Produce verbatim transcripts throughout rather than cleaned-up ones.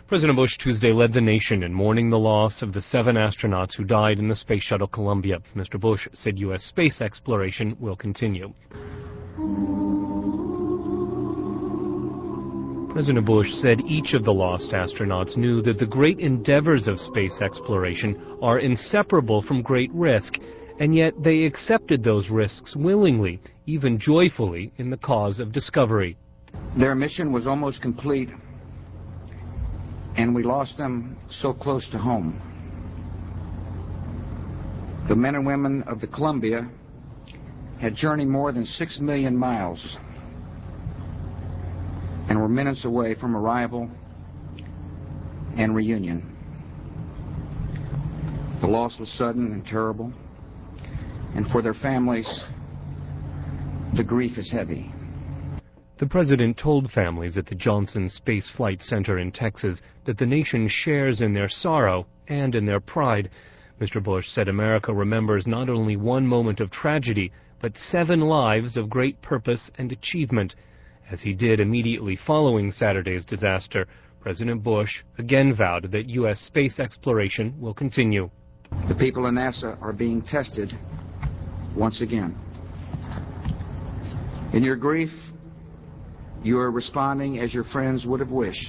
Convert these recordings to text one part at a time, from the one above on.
President Bush Tuesday led the nation in mourning the loss of the seven astronauts who died in the Space Shuttle Columbia. Mister Bush said U S space exploration will continue. President Bush said each of the lost astronauts knew that the great endeavors of space exploration are inseparable from great risk, and yet they accepted those risks willingly, even joyfully, in the cause of discovery. Their mission was almost complete, and we lost them so close to home. The men and women of the Columbia had journeyed more than six million miles and were minutes away from arrival and reunion. The loss was sudden and terrible, and for their families, the grief is heavy. The president told families at the Johnson Space Flight Center in Texas that the nation shares in their sorrow and in their pride. Mister Bush said America remembers not only one moment of tragedy, but seven lives of great purpose and achievement. As he did immediately following Saturday's disaster, President Bush again vowed that U S space exploration will continue. The people of NASA are being tested once again. In your grief, you are responding as your friends would have wished,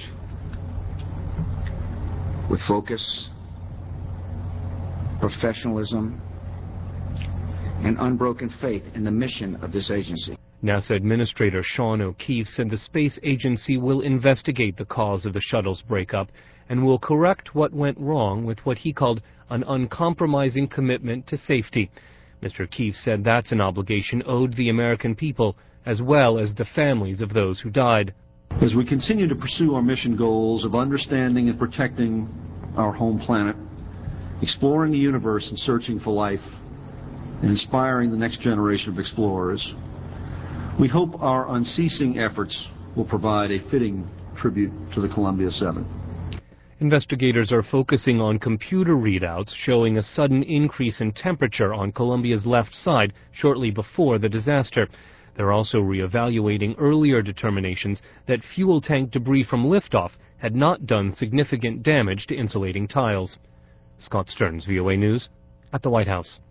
with focus, professionalism, and unbroken faith in the mission of this agency. NASA Administrator Sean O'Keefe said the space agency will investigate the cause of the shuttle's breakup and will correct what went wrong with what he called an uncompromising commitment to safety. Mister O'Keefe said that's an obligation owed the American people, as well as the families of those who died. As we continue to pursue our mission goals of understanding and protecting our home planet, exploring the universe and searching for life, and inspiring the next generation of explorers, we hope our unceasing efforts will provide a fitting tribute to the Columbia seven. Investigators are focusing on computer readouts showing a sudden increase in temperature on Columbia's left side shortly before the disaster. They're also reevaluating earlier determinations that fuel tank debris from liftoff had not done significant damage to insulating tiles. Scott Stearns, V O A News, at the White House.